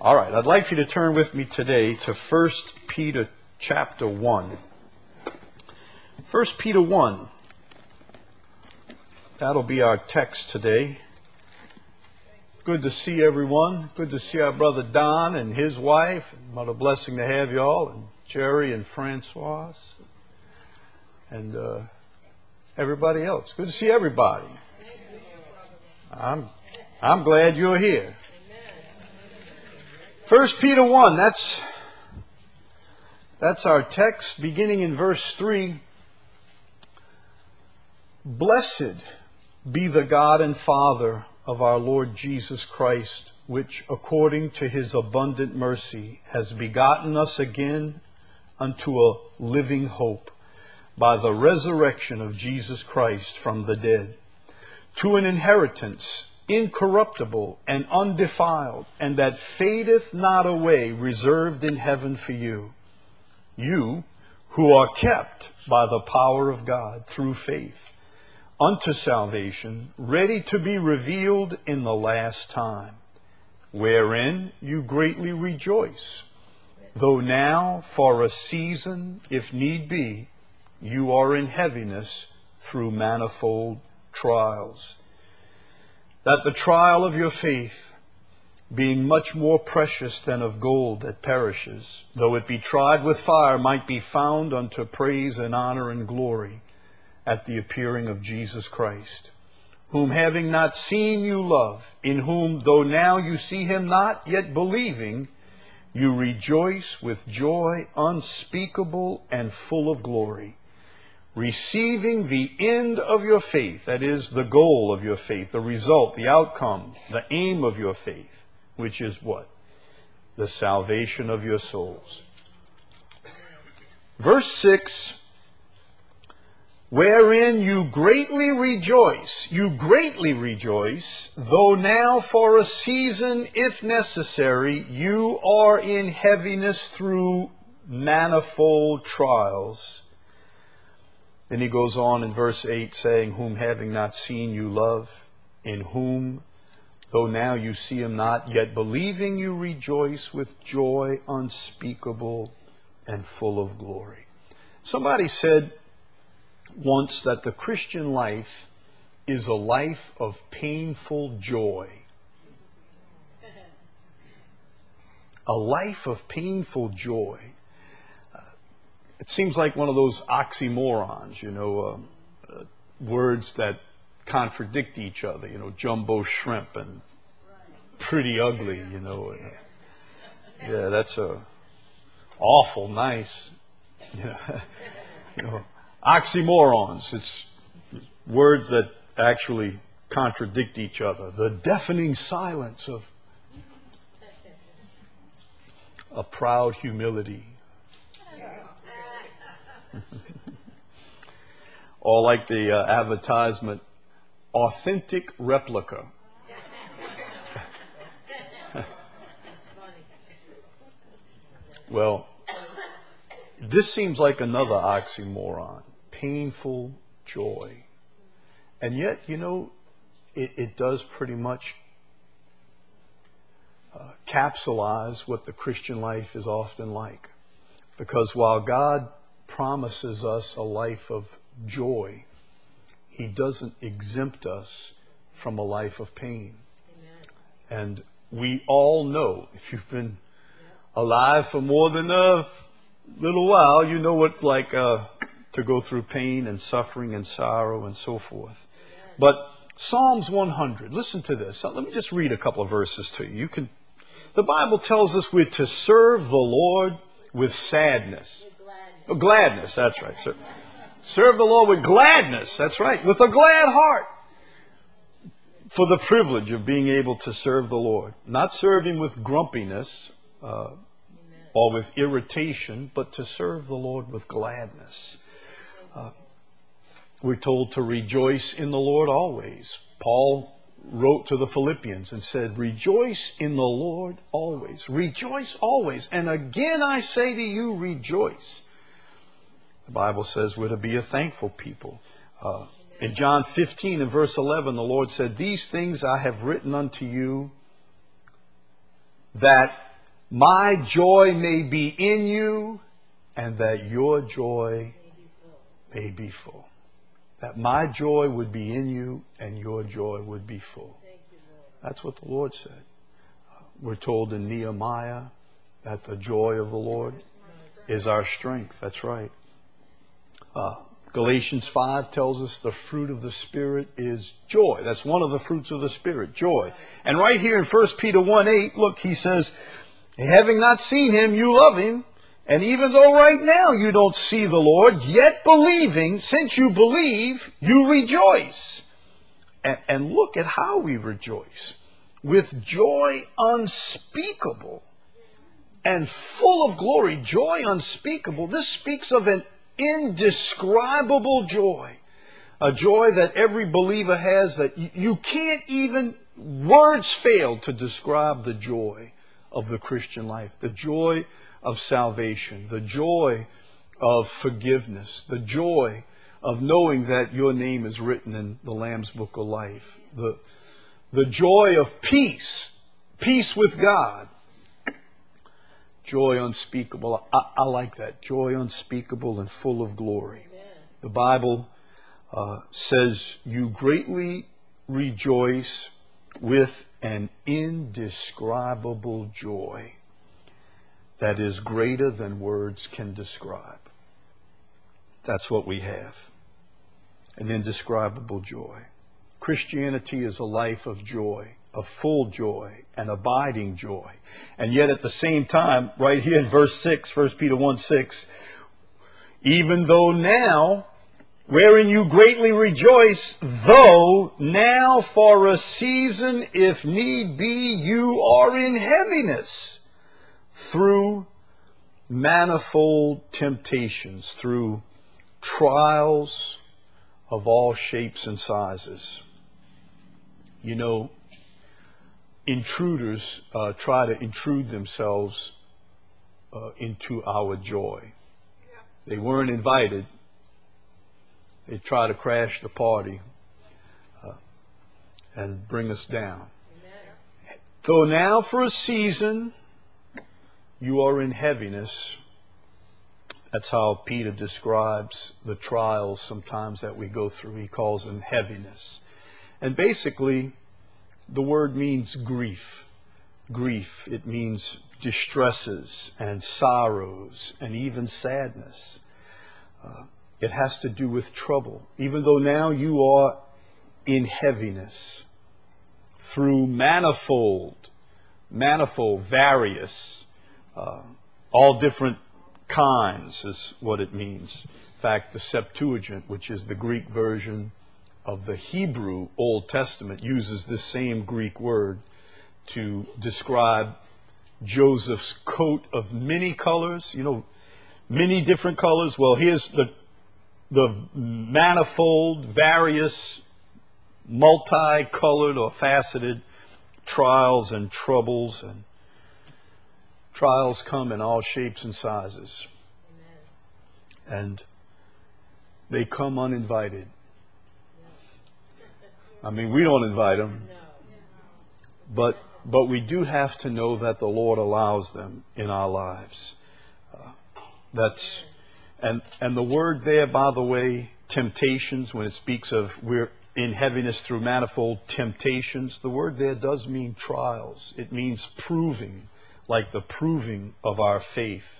All right, I'd like for you to turn with me today to 1 Peter chapter 1. 1 Peter 1. That'll be our text today. Good to see everyone. Good to see our brother Don and his wife. What a blessing to have you all. And Jerry and Francois. And everybody else. Good to see everybody. I'm glad you're here. 1 Peter 1, that's our text, beginning in verse 3. Blessed be the God and Father of our Lord Jesus Christ, which according to his abundant mercy has begotten us again unto a living hope by the resurrection of Jesus Christ from the dead, to an inheritance incorruptible and undefiled, and that fadeth not away, reserved in heaven for you, you who are kept by the power of God through faith, unto salvation, ready to be revealed in the last time, wherein you greatly rejoice, though now for a season, if need be, you are in heaviness through manifold trials, that the trial of your faith, being much more precious than of gold that perishes, though it be tried with fire, might be found unto praise and honor and glory at the appearing of Jesus Christ, whom having not seen you love, in whom though now you see him not, yet believing, you rejoice with joy unspeakable and full of glory, receiving the end of your faith, that is, the goal of your faith, the result, the outcome, the aim of your faith, which is what? The salvation of your souls. Verse 6, wherein you greatly rejoice, though now for a season, if necessary, you are in heaviness through manifold trials. Then he goes on in verse 8 saying, whom having not seen you love, in whom, though now you see him not, yet believing you rejoice with joy unspeakable and full of glory. Somebody said once that the Christian life is a life of painful joy. A life of painful joy. It seems like one of those oxymorons, words that contradict each other, jumbo shrimp and pretty ugly, Yeah, that's a awful nice, oxymorons. It's words that actually contradict each other. The deafening silence of a proud humility. Or like the advertisement, authentic replica. Well, this seems like another oxymoron. Painful joy. And yet, it does pretty much capsulize what the Christian life is often like. Because while God promises us a life of joy, he doesn't exempt us from a life of pain. Amen. And we all know, if you've been alive for more than a little while, you know what it's like to go through pain and suffering and sorrow and so forth. Amen. But Psalms 100, listen to this. Let me just read a couple of verses to you. The Bible tells us we're to serve the Lord with sadness. Gladness, that's right. Serve the Lord with gladness, that's right, with a glad heart. For the privilege of being able to serve the Lord. Not serve him with grumpiness or with irritation, but to serve the Lord with gladness. We're told to rejoice in the Lord always. Paul wrote to the Philippians and said, rejoice in the Lord always. Rejoice always. And again I say to you, rejoice. The Bible says we're to be a thankful people. In John 15 and verse 11, the Lord said, these things I have written unto you, that my joy may be in you, and that your joy may be full. That my joy would be in you, and your joy would be full. That's what the Lord said. We're told in Nehemiah that the joy of the Lord is our strength. That's right. Galatians 5 tells us the fruit of the Spirit is joy. That's one of the fruits of the Spirit, joy. And right here in 1 Peter 1:8, look, he says, having not seen him, you love him. And even though right now you don't see the Lord, yet believing, since you believe, you rejoice. And look at how we rejoice. With joy unspeakable and full of glory. Joy unspeakable. This speaks of an indescribable joy. A joy that every believer has that you can't even, words fail to describe the joy of the Christian life. The joy of salvation. The joy of forgiveness. The joy of knowing that your name is written in the Lamb's Book of Life. The joy of peace. Peace with God. Joy unspeakable. I like that. Joy unspeakable and full of glory. Amen. The Bible says you greatly rejoice with an indescribable joy that is greater than words can describe. That's what we have. An indescribable joy. Christianity is a life of joy, of full joy, and abiding joy. And yet at the same time, right here in verse 6, 1 Peter 1:6, even though now, wherein you greatly rejoice, though now for a season, if need be, you are in heaviness, through manifold temptations, through trials of all shapes and sizes. You know, intruders try to intrude themselves into our joy. They weren't invited. They try to crash the party and bring us down. Amen. Though now for a season you are in heaviness. That's how Peter describes the trials sometimes that we go through. He calls them heaviness. And basically, the word means grief. Grief. It means distresses and sorrows and even sadness. It has to do with trouble. Even though now you are in heaviness through manifold, various, all different kinds is what it means. In fact, the Septuagint, which is the Greek version of the Hebrew Old Testament, uses this same Greek word to describe Joseph's coat of many colors. You know, many different colors. Well, here's the manifold, various, multicolored or faceted trials and troubles, and trials come in all shapes and sizes. Amen. And they come uninvited. I mean, we don't invite them, but we do have to know that the Lord allows them in our lives. And the word there, by the way, temptations, when it speaks of we're in heaviness through manifold temptations, the word there does mean trials. It means proving, like the proving of our faith.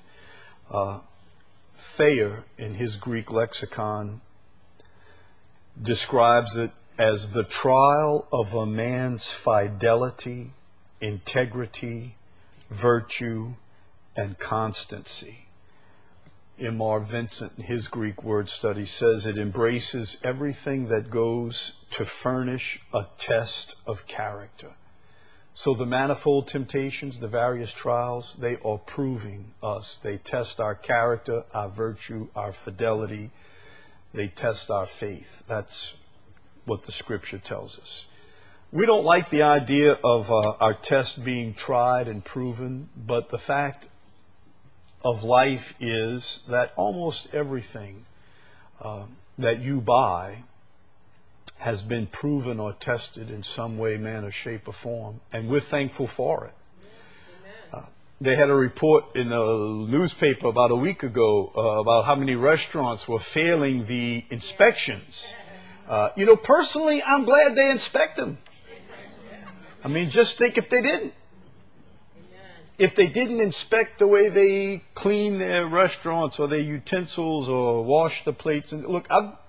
Thayer, in his Greek lexicon, describes it as the trial of a man's fidelity, integrity, virtue, and constancy. M.R. Vincent, in his Greek word study, says it embraces everything that goes to furnish a test of character. So the manifold temptations, the various trials, they are proving us. They test our character, our virtue, our fidelity. They test our faith. That's what the Scripture tells us. We don't like the idea of our test being tried and proven, but the fact of life is that almost everything that you buy has been proven or tested in some way, manner, shape, or form, and we're thankful for it. they had a report in a newspaper about a week ago about how many restaurants were failing the inspections. Personally, I'm glad they inspect them. I mean, just think if they didn't. If they didn't inspect the way they clean their restaurants or their utensils or wash the plates. And look,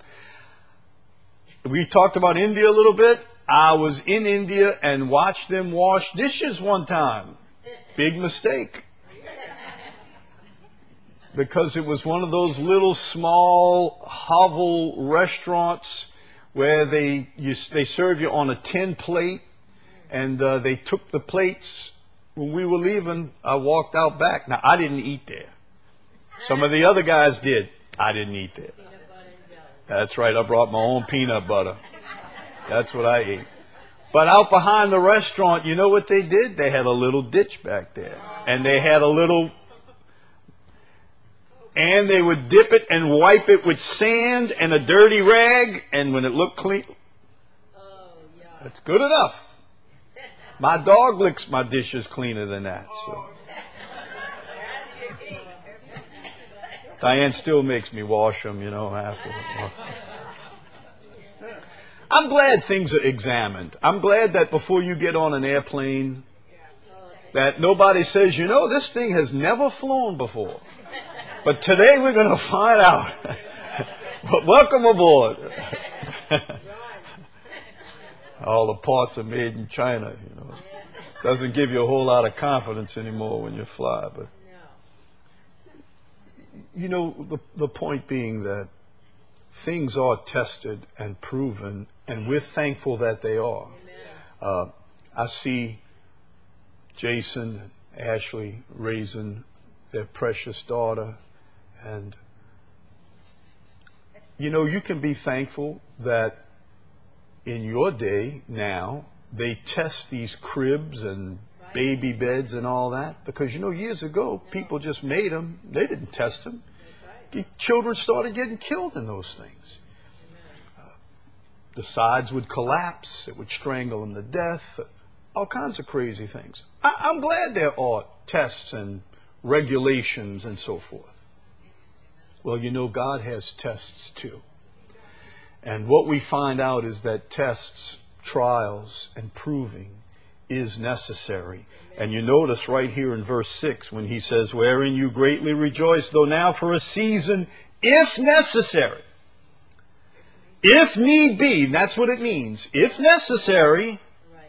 we talked about India a little bit. I was in India and watched them wash dishes one time. Big mistake. Because it was one of those little small hovel restaurants where they serve you on a tin plate, and they took the plates. When we were leaving, I walked out back. Now, I didn't eat there. Some of the other guys did. I didn't eat there. That's right. I brought my own peanut butter. That's what I ate. But out behind the restaurant, you know what they did? They had a little ditch back there. And they had and they would dip it and wipe it with sand and a dirty rag. And when it looked clean, that's good enough. My dog licks my dishes cleaner than that. So. Diane still makes me wash them, after. I'm glad things are examined. I'm glad that before you get on an airplane, that nobody says, this thing has never flown before. But today we're going to find out. But welcome aboard. All the parts are made in China, Doesn't give you a whole lot of confidence anymore when you fly. But, the point being that things are tested and proven, and we're thankful that they are. I see Jason and Ashley raising their precious daughter. And, you can be thankful that in your day now, they test these cribs and baby beds and all that. Because, years ago, people just made them. They didn't test them. Children started getting killed in those things. The sides would collapse. It would strangle them to death. All kinds of crazy things. I'm glad there are tests and regulations and so forth. Well, God has tests too. And what we find out is that tests, trials, and proving is necessary. And you notice right here in verse 6 when he says, wherein you greatly rejoice, though now for a season, if necessary. If need be, and that's what it means. If necessary,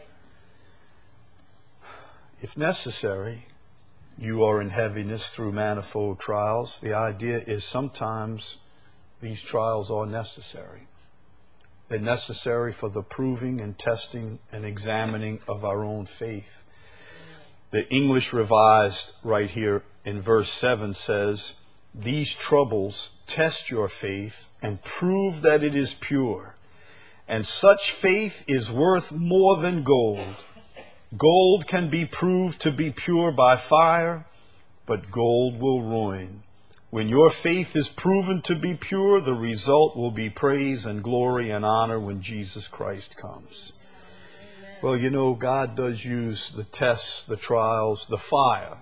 you are in heaviness through manifold trials. The idea is sometimes these trials are necessary. They're necessary for the proving and testing and examining of our own faith. The English Revised right here in verse 7 says, these troubles test your faith and prove that it is pure. And such faith is worth more than gold. Gold can be proved to be pure by fire, but gold will ruin. When your faith is proven to be pure, the result will be praise and glory and honor when Jesus Christ comes. Well, God does use the tests, the trials, the fire,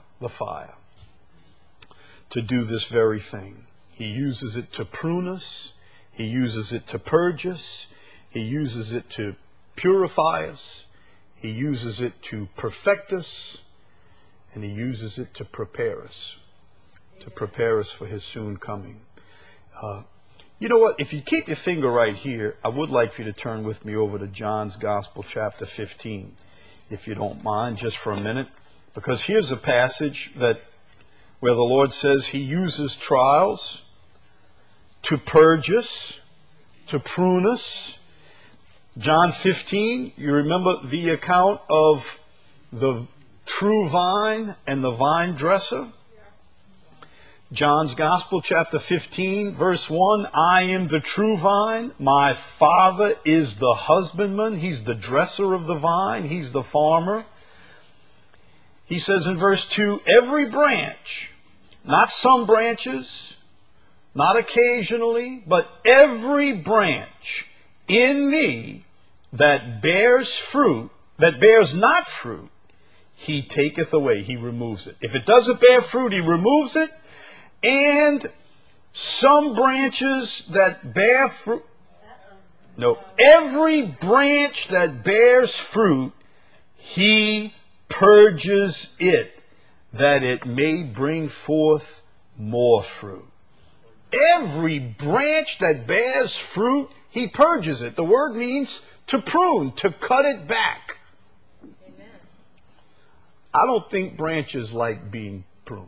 to do this very thing. He uses it to prune us. He uses it to purge us. He uses it to purify us. He uses it to perfect us. And he uses it to prepare us for his soon coming. You know what? If you keep your finger right here, I would like for you to turn with me over to John's Gospel, chapter 15, if you don't mind, just for a minute. Because here's a passage where the Lord says he uses trials to purge us, to prune us. John 15, you remember the account of the true vine and the vine dresser? John's Gospel, chapter 15, verse 1, I am the true vine, my Father is the husbandman, he's the dresser of the vine, he's the farmer. He says in verse 2, every branch, not some branches, not occasionally, but every branch in me that bears fruit, that bears not fruit, He taketh away. He removes it. If it doesn't bear fruit, he removes it. And some branches that bear fruit. No, every branch that bears fruit, he purges it, that it may bring forth more fruit. Every branch that bears fruit, he purges it. The word means to prune, to cut it back. Amen. I don't think branches like being pruned.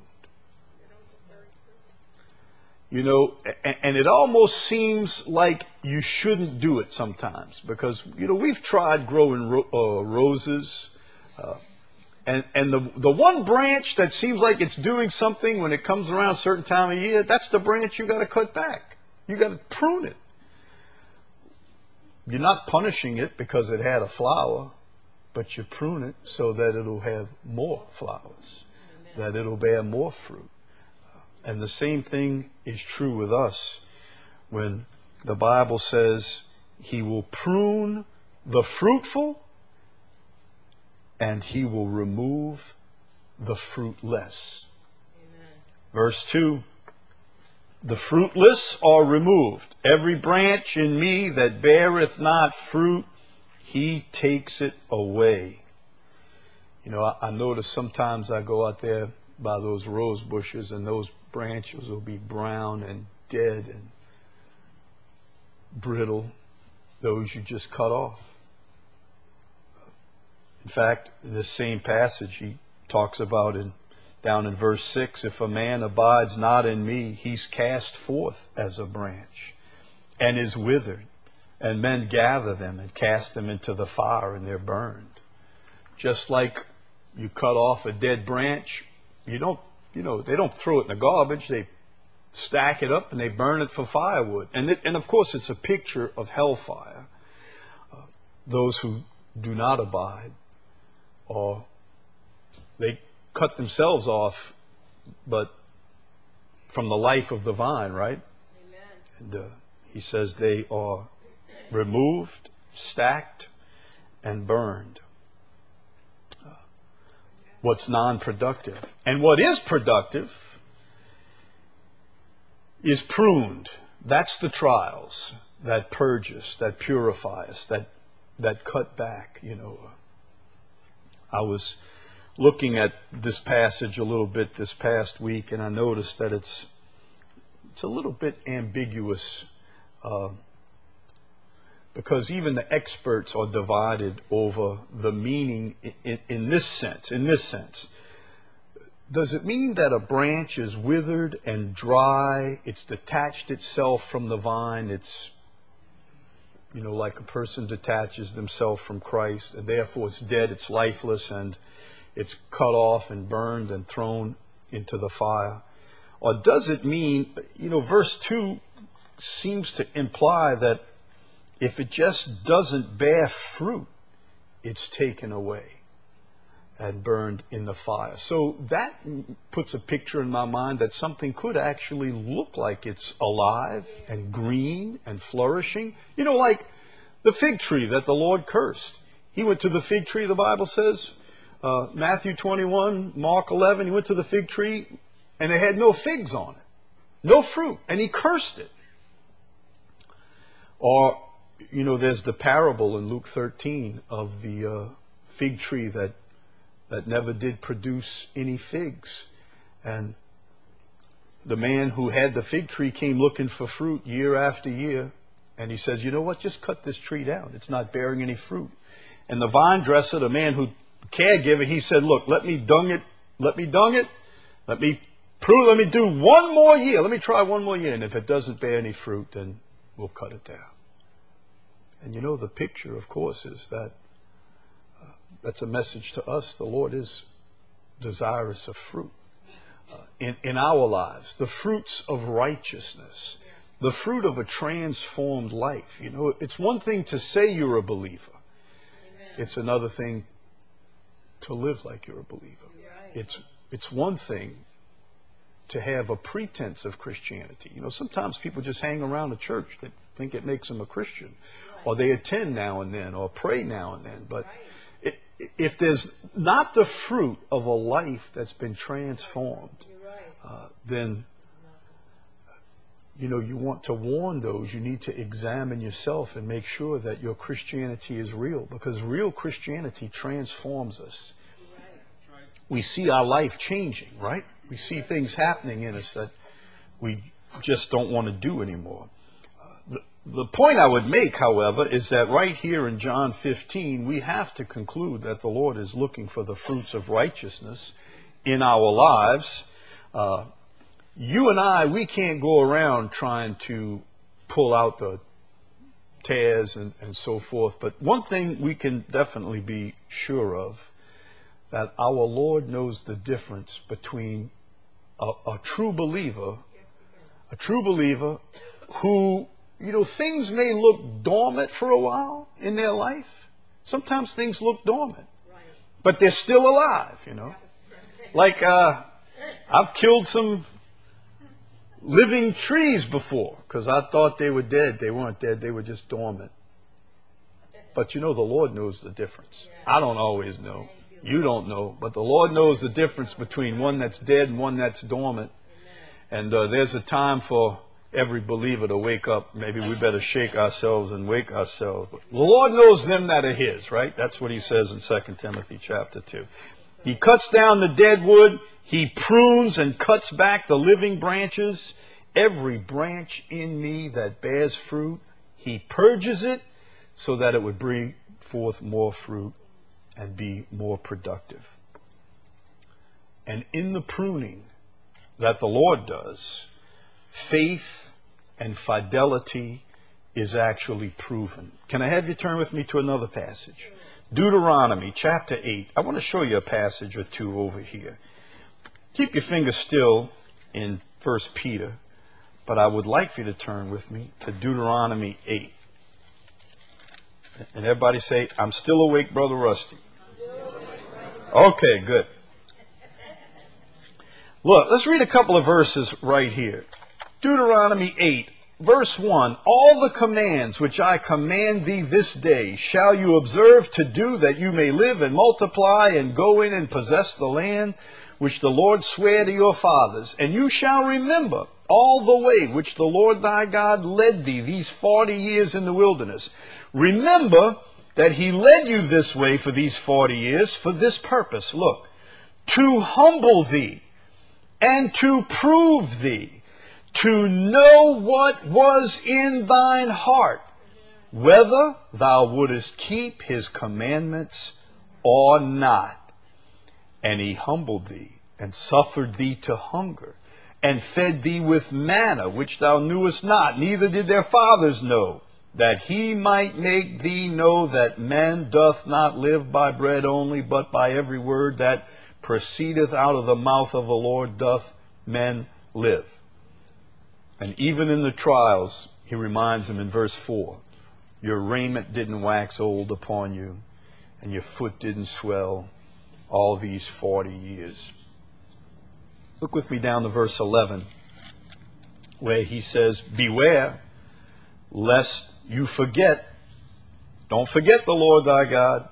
You know, and it almost seems like you shouldn't do it sometimes because, you know, we've tried growing roses. And the one branch that seems like it's doing something when it comes around a certain time of year, that's the branch you got to cut back. You got to prune it. You're not punishing it because it had a flower, but you prune it so that it'll have more flowers, that it'll bear more fruit. And the same thing is true with us when the Bible says he will prune the fruitful and he will remove the fruitless. Amen. Verse 2, the fruitless are removed. Every branch in me that beareth not fruit, he takes it away. You know, I notice sometimes I go out there by those rose bushes and those branches will be brown and dead and brittle. Those you just cut off. In fact, in this same passage, he talks about down in verse 6, if a man abides not in me, he's cast forth as a branch and is withered, and men gather them and cast them into the fire, and they're burned. Just like you cut off a dead branch, they don't throw it in the garbage. They stack it up and they burn it for firewood. And of course, it's a picture of hellfire. Those who do not abide, or they cut themselves off, but from the life of the vine, right? Amen. And he says they are removed, stacked, and burned. What's non-productive. And what is productive is pruned. That's the trials that purge us, that purify us, that cut back, you know. I was looking at this passage a little bit this past week, and I noticed that it's a little bit ambiguous because even the experts are divided over the meaning in this sense. In this sense, does it mean that a branch is withered and dry? It's detached itself from the vine. It's, you know, like a person detaches themselves from Christ, and therefore it's dead, it's lifeless, and it's cut off and burned and thrown into the fire? Or does it mean, you know, verse 2 seems to imply that if it just doesn't bear fruit, it's taken away and burned in the fire. So that puts a picture in my mind that something could actually look like it's alive and green and flourishing. You know, like the fig tree that the Lord cursed. He went to the fig tree, the Bible says, Matthew 21, Mark 11, he went to the fig tree and it had no figs on it, no fruit, and he cursed it. Or, you know, there's the parable in Luke 13 of the fig tree that never did produce any figs. And the man who had the fig tree came looking for fruit year after year. And he says, you know what, just cut this tree down. It's not bearing any fruit. And the vine dresser, the man who caregiver, he said, look, let me dung it, let me prune, let me do one more year. Let me try one more year. And if it doesn't bear any fruit, then we'll cut it down. And you know, the picture, of course, is that that's a message to us. The Lord is desirous of fruit in our lives, the fruits of righteousness, the fruit of a transformed life. You know, it's one thing to say you're a believer. Amen. It's another thing to live like you're a believer. Right. It's one thing to have a pretense of Christianity. You know, sometimes people just hang around a church that think it makes them a Christian. Right. Or they attend now and then or pray now and then. But right. if there's not the fruit of a life that's been transformed, then, you want to warn those. You need to examine yourself and make sure that your Christianity is real, because real Christianity transforms us. We see our life changing, right? We see things happening in us that we just don't want to do anymore. The point I would make, however, is that right here in John 15, we have to conclude that the Lord is looking for the fruits of righteousness in our lives. You and I, we can't go around trying to pull out the tares and so forth. But one thing we can definitely be sure of, that our Lord knows the difference between a true believer who, things may look dormant for a while in their life. Sometimes things look dormant, but they're still alive, Like, I've killed some living trees before because I thought they were dead. They weren't dead. They were just dormant. But the Lord knows the difference. I don't always know. You don't know. But the Lord knows the difference between one that's dead and one that's dormant. And there's a time for every believer to wake up. Maybe we better shake ourselves and wake ourselves. But the Lord knows them that are His, right? That's what He says in 2 Timothy chapter 2. He cuts down the dead wood. He prunes and cuts back the living branches. Every branch in me that bears fruit, He purges it so that it would bring forth more fruit and be more productive. And in the pruning that the Lord does, faith and fidelity is actually proven. Can I have you turn with me to another passage? Deuteronomy chapter 8. I want to show you a passage or two over here. Keep your finger still in 1 Peter, but I would like for you to turn with me to Deuteronomy 8. And everybody say, I'm still awake, Brother Rusty. Okay, good. Look, let's read a couple of verses right here. Deuteronomy 8, verse 1. All the commands which I command thee this day shall you observe to do, that you may live and multiply and go in and possess the land which the Lord sware to your fathers. And you shall remember all the way which the Lord thy God led thee these 40 years in the wilderness. Remember that He led you this way for these 40 years for this purpose. Look, to humble thee and to prove thee, to know what was in thine heart, whether thou wouldest keep His commandments or not. And He humbled thee and suffered thee to hunger, and fed thee with manna, which thou knewest not, neither did their fathers know, that He might make thee know that man doth not live by bread only, but by every word that proceedeth out of the mouth of the Lord doth men live. And even in the trials, He reminds them in verse 4, your raiment didn't wax old upon you, and your foot didn't swell all these 40 years. Look with me down to verse 11, where He says, beware lest you forget. Don't forget the Lord thy God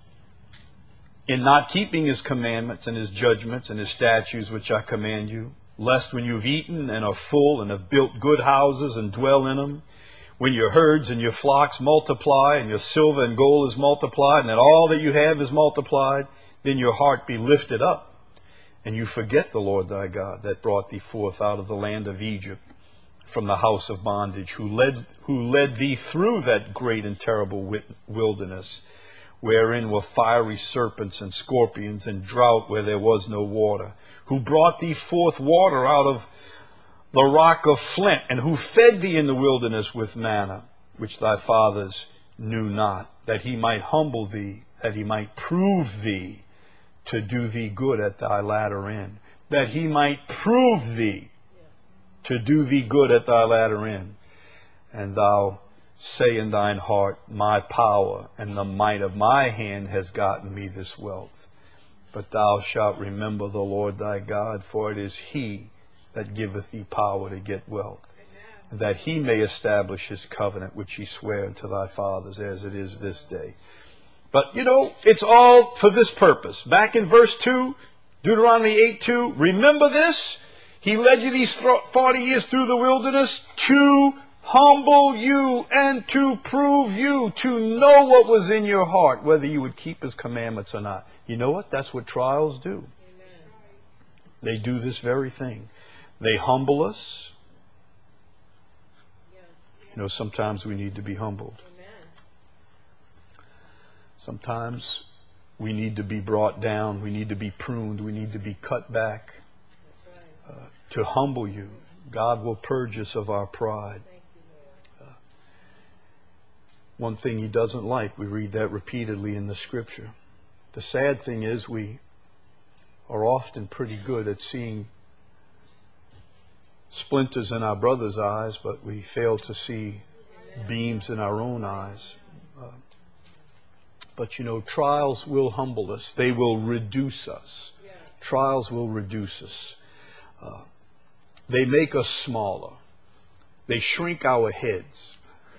in not keeping His commandments and His judgments and His statutes which I command you, lest when you've eaten and are full and have built good houses and dwell in them, when your herds and your flocks multiply and your silver and gold is multiplied and that all that you have is multiplied, then your heart be lifted up and you forget the Lord thy God that brought thee forth out of the land of Egypt from the house of bondage, who led thee through that great and terrible wilderness, wherein were fiery serpents and scorpions and drought where there was no water, who brought thee forth water out of the rock of flint, and who fed thee in the wilderness with manna, which thy fathers knew not, that He might humble thee, that He might prove thee to do thee good at thy latter end, that He might prove thee to do thee good at thy latter end. And thou say in thine heart, my power and the might of my hand has gotten me this wealth. But thou shalt remember the Lord thy God, for it is He that giveth thee power to get wealth, and that He may establish His covenant which He sware unto thy fathers, as it is this day. But, it's all for this purpose. Back in verse 2, Deuteronomy 8:2, remember this. He led you these 40 years through the wilderness to humble you and to prove you, to know what was in your heart, whether you would keep his commandments or not. You know what? That's what trials do. Amen. They do this very thing. They humble us. Yes. Sometimes we need to be humbled. Amen. Sometimes we need to be brought down. We need to be pruned. We need to be cut back. That's right. To humble you. God will purge us of our pride. One thing he doesn't like, we read that repeatedly in the scripture. The sad thing is we are often pretty good at seeing splinters in our brother's eyes, but we fail to see beams in our own eyes. But trials will humble us. They will reduce us. Trials will reduce us. They make us smaller. They shrink our heads.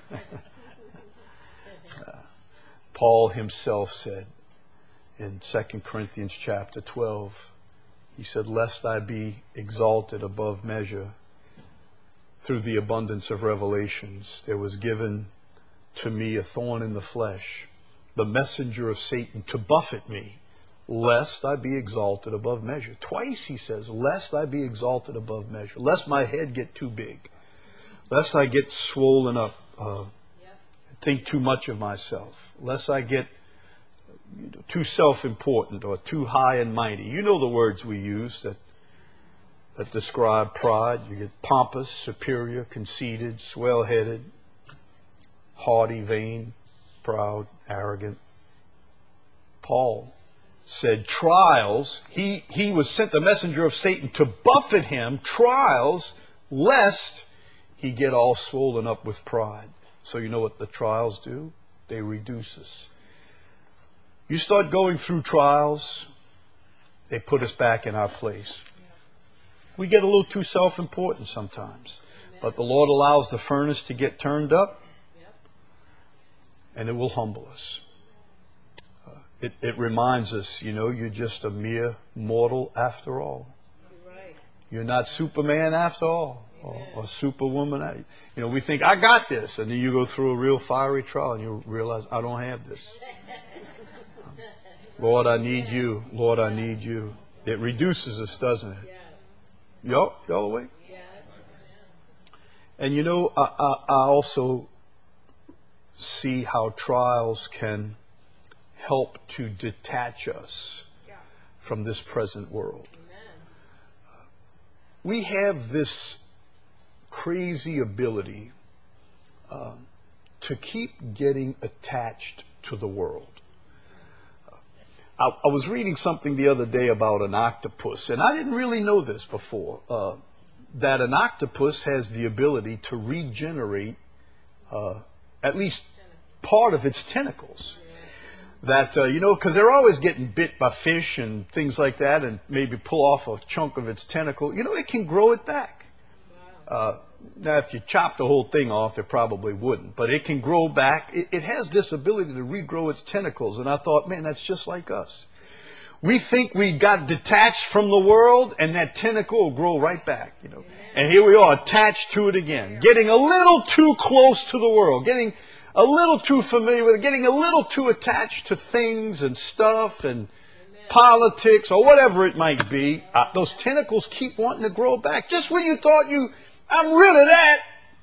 Paul himself said in 2 Corinthians chapter 12, he said, lest I be exalted above measure through the abundance of revelations, there was given to me a thorn in the flesh, the messenger of Satan to buffet me, lest I be exalted above measure. Twice he says, lest I be exalted above measure, lest my head get too big, lest I get swollen up, think too much of myself, lest I get too self-important or too high and mighty. You know the words we use that describe pride. You get pompous, superior, conceited, swell-headed, haughty, vain, proud, arrogant. Paul said trials, he was sent the messenger of Satan to buffet him, trials, lest he get all swollen up with pride. So you know what the trials do? They reduce us. You start going through trials, they put us back in our place. We get a little too self-important sometimes. But the Lord allows the furnace to get turned up, and it will humble us. It reminds us, you're just a mere mortal after all. You're not Superman after all. Or superwoman. We think, I got this. And then you go through a real fiery trial and you realize, I don't have this. Lord, I need you. Lord, I need you. It reduces us, doesn't it? Y'all awake? And I also see how trials can help to detach us from this present world. We have this crazy ability to keep getting attached to the world. I was reading something the other day about an octopus, and I didn't really know this before, that an octopus has the ability to regenerate at least part of its tentacles. That, because they're always getting bit by fish and things like that, and maybe pull off a chunk of its tentacle. It can grow it back. Now, if you chop the whole thing off, it probably wouldn't. But it can grow back. It has this ability to regrow its tentacles. And I thought, man, that's just like us. We think we got detached from the world, and that tentacle will grow right back. And here we are, attached to it again. Getting a little too close to the world. Getting a little too familiar with it. Getting a little too attached to things and stuff and politics or whatever it might be. Those tentacles keep wanting to grow back. Just when you thought I'm rid of that.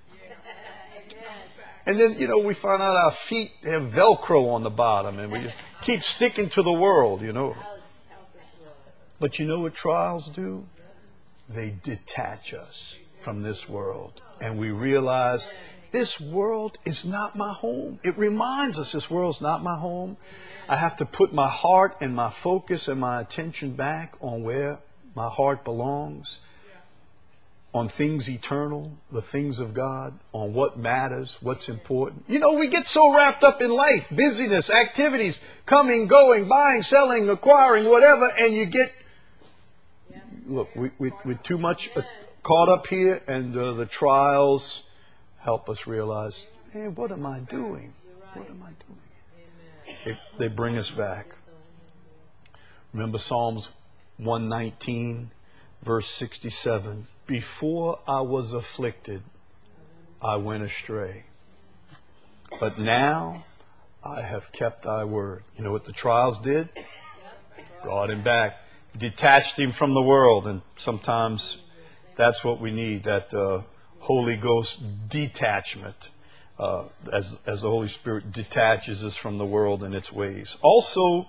And then, we find out our feet have Velcro on the bottom and we keep sticking to the world, But you know what trials do? They detach us from this world. And we realize this world is not my home. It reminds us this world's not my home. I have to put my heart and my focus and my attention back on where my heart belongs. On things eternal, the things of God, on what matters, what's important. We get so wrapped up in life, busyness, activities, coming, going, buying, selling, acquiring, whatever, and you get, look, we're too much caught up here, and the trials help us realize, man, what am I doing? What am I doing? They bring us back. Remember Psalms 119, verse 67. Before I was afflicted, I went astray. But now I have kept thy word. You know what the trials did? Brought him back. Detached him from the world. And sometimes that's what we need, that Holy Ghost detachment. As the Holy Spirit detaches us from the world and its ways. Also,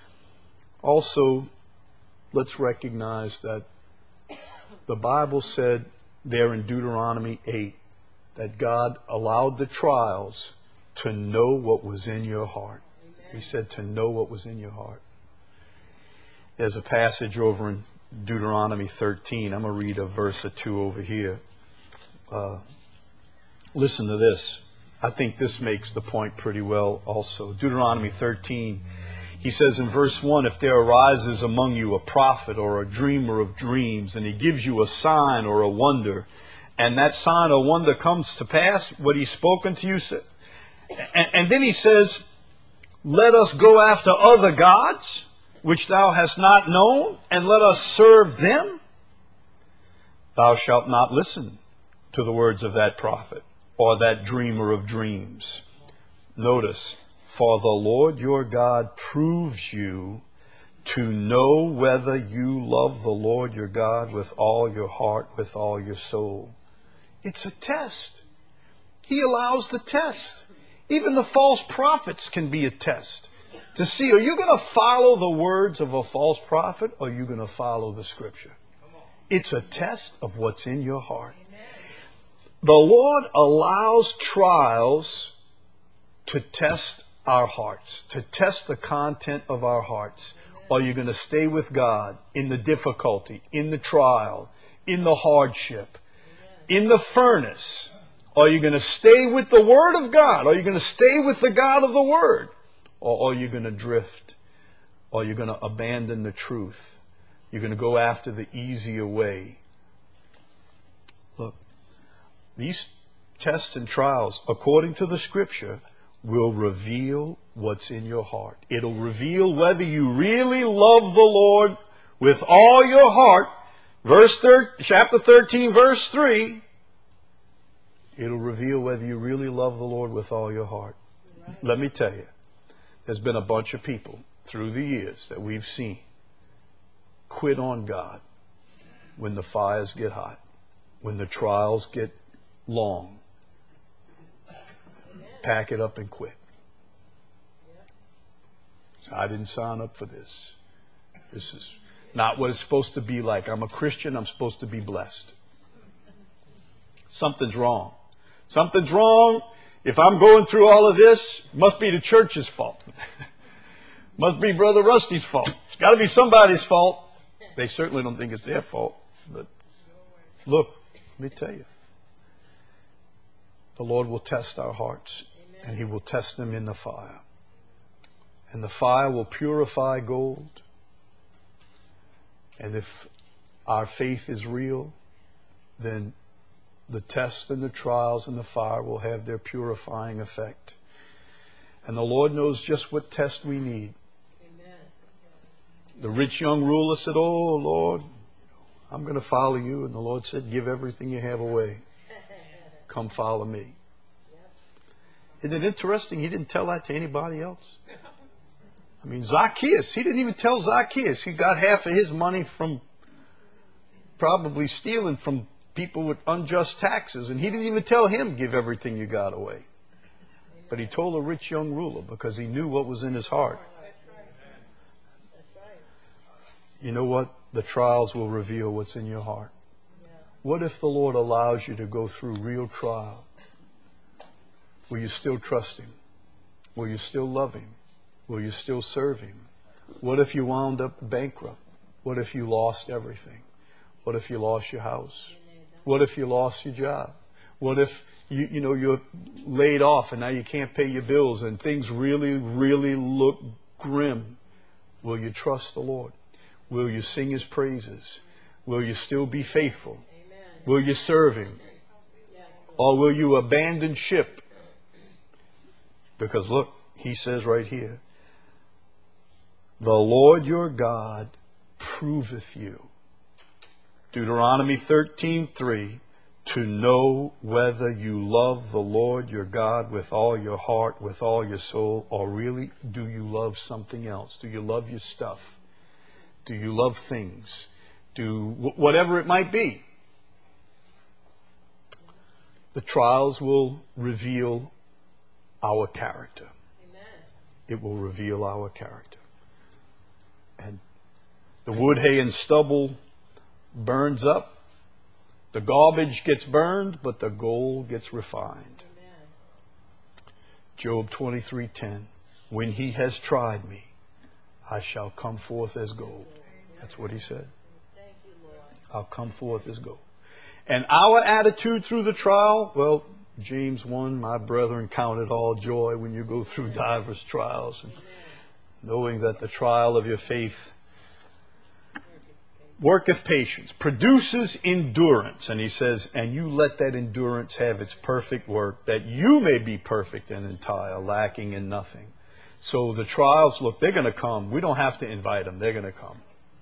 let's recognize that the Bible said there in Deuteronomy 8 that God allowed the trials to know what was in your heart. He said to know what was in your heart. There's a passage over in Deuteronomy 13. I'm going to read a verse or two over here. Listen to this. I think this makes the point pretty well also. Deuteronomy 13, he says in verse 1, if there arises among you a prophet or a dreamer of dreams, and he gives you a sign or a wonder, and that sign or wonder comes to pass, what he's spoken to you, and then he says, let us go after other gods, which thou hast not known, and let us serve them. Thou shalt not listen to the words of that prophet or that dreamer of dreams. Notice, for the Lord your God proves you to know whether you love the Lord your God with all your heart, with all your soul. It's a test. He allows the test. Even the false prophets can be a test to see, are you going to follow the words of a false prophet, or are you going to follow the Scripture? It's a test of what's in your heart. The Lord allows trials to test our hearts, to test the content of our hearts. Are you going to stay with God in the difficulty, in the trial, in the hardship, in the furnace? Are you going to stay with the Word of God? Are you going to stay with the God of the Word? Or are you going to drift? Or are you going to abandon the truth? You're going to go after the easier way. Look, these tests and trials, according to the Scripture, will reveal what's in your heart. It'll reveal whether you really love the Lord with all your heart. Chapter 13, verse 3. It'll reveal whether you really love the Lord with all your heart. Right. Let me tell you, there's been a bunch of people through the years that we've seen quit on God when the fires get hot, when the trials get long. Pack it up and quit. So I didn't sign up for this. This is not what it's supposed to be like. I'm a Christian. I'm supposed to be blessed. Something's wrong. Something's wrong. If I'm going through all of this, it must be the church's fault. Must be Brother Rusty's fault. It's got to be somebody's fault. They certainly don't think it's their fault. But look, let me tell you. The Lord will test our hearts, and He will test them in the fire. And the fire will purify gold. And if our faith is real, then the tests and the trials and the fire will have their purifying effect. And the Lord knows just what test we need. Amen. The rich young ruler said, "Oh, Lord, I'm going to follow you." And the Lord said, "Give everything you have away. Come follow me." Isn't it interesting? He didn't tell that to anybody else. I mean, Zacchaeus, he didn't even tell Zacchaeus. He got half of his money from probably stealing from people with unjust taxes. And he didn't even tell him, "Give everything you got away." But he told a rich young ruler because he knew what was in his heart. You know what? The trials will reveal what's in your heart. What if the Lord allows you to go through real trial? Will you still trust Him? Will you still love Him? Will you still serve Him? What if you wound up bankrupt? What if you lost everything? What if you lost your house? What if you lost your job? What if you're laid off and now you can't pay your bills and things really, really look grim? Will you trust the Lord? Will you sing His praises? Will you still be faithful? Will you serve Him? Or will you abandon ship? Because look, He says right here, The Lord your God proveth you. Deuteronomy 13:3, to know whether you love the Lord your God with all your heart, with all your soul, or really do you love something else? Do you love your stuff? Do you love things? Whatever it might be. The trials will reveal our character. Amen. It will reveal our character. And the wood, hay, and stubble burns up. The garbage gets burned, but the gold gets refined. Amen. Job 23:10. When he has tried me, I shall come forth as gold. That's what he said. Thank you, Lord. I'll come forth as gold. And our attitude through the trial, well, James 1, my brethren, count it all joy when you go through divers trials, and knowing that the trial of your faith worketh patience, produces endurance. And he says, and you let that endurance have its perfect work, that you may be perfect and entire, lacking in nothing. So the trials, look, they're going to come. We don't have to invite them. They're going to come.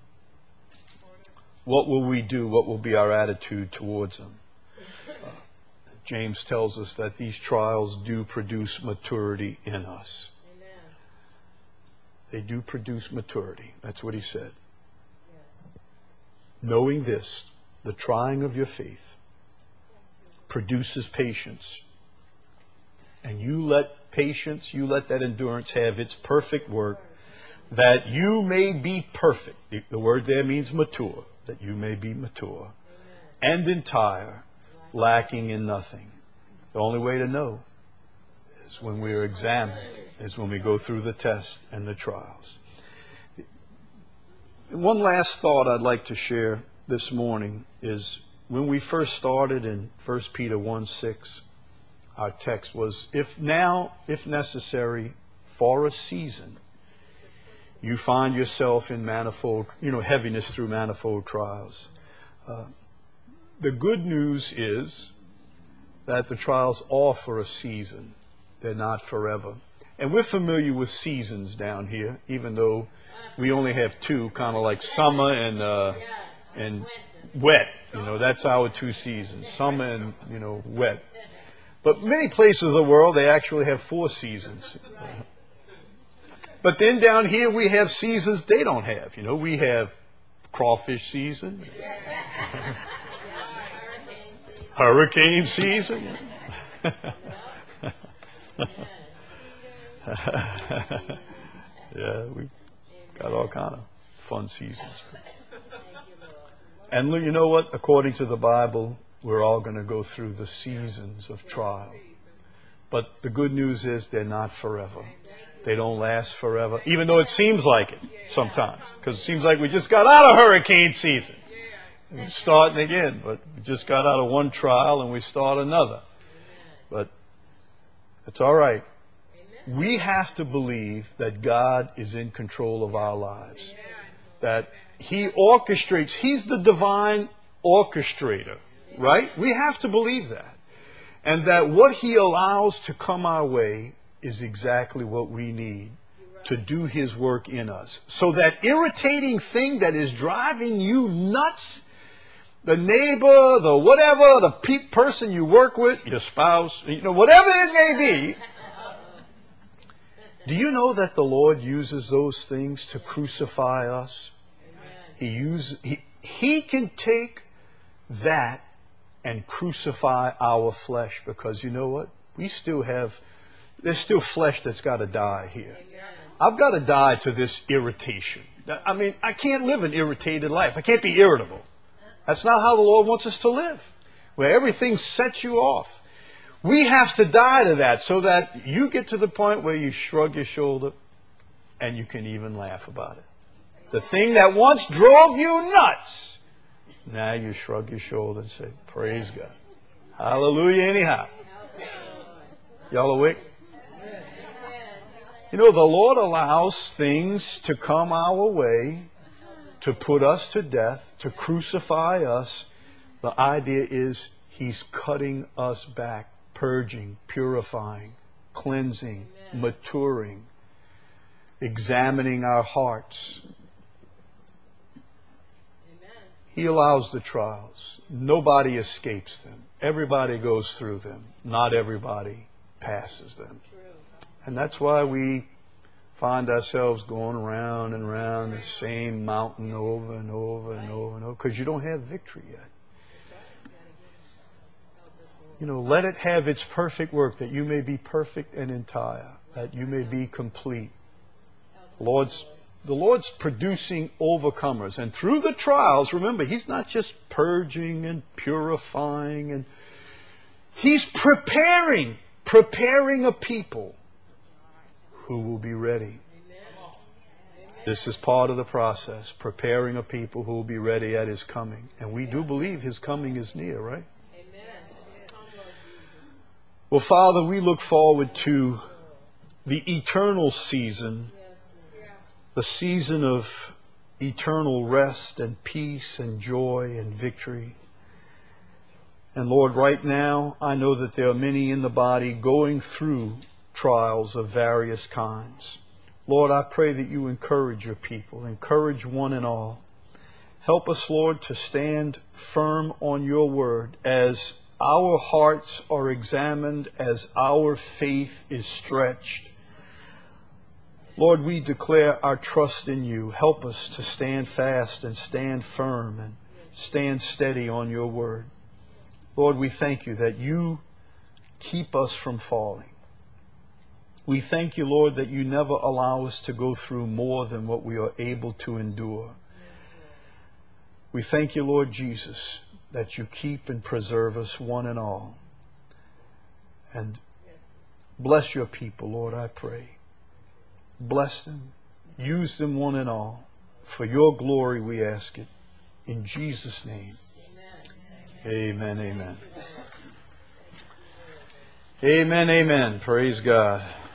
What will we do? What will be our attitude towards them? James tells us that these trials do produce maturity in us. Amen. They do produce maturity. That's what he said. Yes. Knowing this, the trying of your faith produces patience. And you let patience, you let that endurance have its perfect work, that you may be perfect. The word there means mature. That you may be mature. Amen. And entire, lacking in nothing. The only way to know is when we are examined, is when we go through the test and the trials. One last thought I'd like to share this morning is when we first started in 1 Peter 1:6, our text was, if now, if necessary, for a season, you find yourself in manifold, heaviness through manifold trials. The good news is that the trials are for a season. They're not forever. And we're familiar with seasons down here, even though we only have two, kind of like summer and wet. That's our two seasons, summer and, wet. But many places of the world, they actually have 4 seasons. But then down here we have seasons they don't have. We have crawfish season, hurricane season. Yeah, we've got all kind of fun seasons. And you know what? According to the Bible, we're all going to go through the seasons of trial. But the good news is they're not forever. They don't last forever, even though it seems like it sometimes. Because it seems like we just got out of hurricane season. And we're starting again, but we just got out of one trial and we start another. But it's all right. We have to believe that God is in control of our lives. That He orchestrates. He's the divine orchestrator, right? We have to believe that. And that what He allows to come our way is exactly what we need to do His work in us. So that irritating thing that is driving you nuts, the neighbor, the whatever, the person you work with, your spouse, whatever it may be, do you know that the Lord uses those things to crucify us? He can take that and crucify our flesh, because you know what? There's still flesh that's got to die here. I've got to die to this irritation. I mean, I can't live an irritated life. I can't be irritable. That's not how the Lord wants us to live, where everything sets you off. We have to die to that so that you get to the point where you shrug your shoulder and you can even laugh about it. The thing that once drove you nuts, now you shrug your shoulder and say, praise God. Hallelujah anyhow. Y'all awake? The Lord allows things to come our way to put us to death, to crucify us. The idea is He's cutting us back, purging, purifying, cleansing, maturing. examining our hearts. He allows the trials. Nobody escapes them. Everybody goes through them. Not everybody passes them. And that's why we find ourselves going around and around the same mountain over and over and over and over, because you don't have victory yet. Let it have its perfect work, that you may be perfect and entire, that you may be complete. The Lord's producing overcomers. And through the trials, remember, He's not just purging and purifying, and He's preparing a people who will be ready. This is part of the process, preparing a people who will be ready at His coming. And we do believe His coming is near, right? Well, Father, we look forward to the eternal season, the season of eternal rest and peace and joy and victory. And Lord, right now, I know that there are many in the body going through trials of various kinds. Lord, I pray that you encourage your people, encourage one and all. Help us, Lord, to stand firm on your word as our hearts are examined, as our faith is stretched. Lord, we declare our trust in you. Help us to stand fast and stand firm and stand steady on your word. Lord, we thank you that you keep us from falling. We thank you, Lord, that you never allow us to go through more than what we are able to endure. We thank you, Lord Jesus, that you keep and preserve us one and all. And bless your people, Lord, I pray. Bless them. Use them one and all. For your glory we ask it. In Jesus' name. Amen, amen. Amen, amen. Praise God.